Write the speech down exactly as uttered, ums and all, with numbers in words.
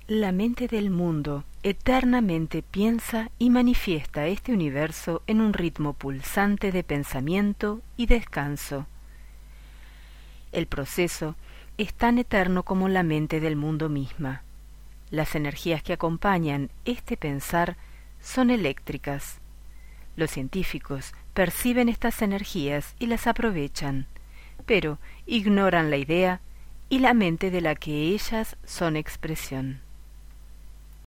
La mente del mundo eternamente piensa y manifiesta este universo en un ritmo pulsante de pensamiento y descanso. El proceso es tan eterno como la mente del mundo misma. Las energías que acompañan este pensar son eléctricas. Los científicos perciben estas energías y las aprovechan, pero ignoran la idea y la mente de la que ellas son expresión.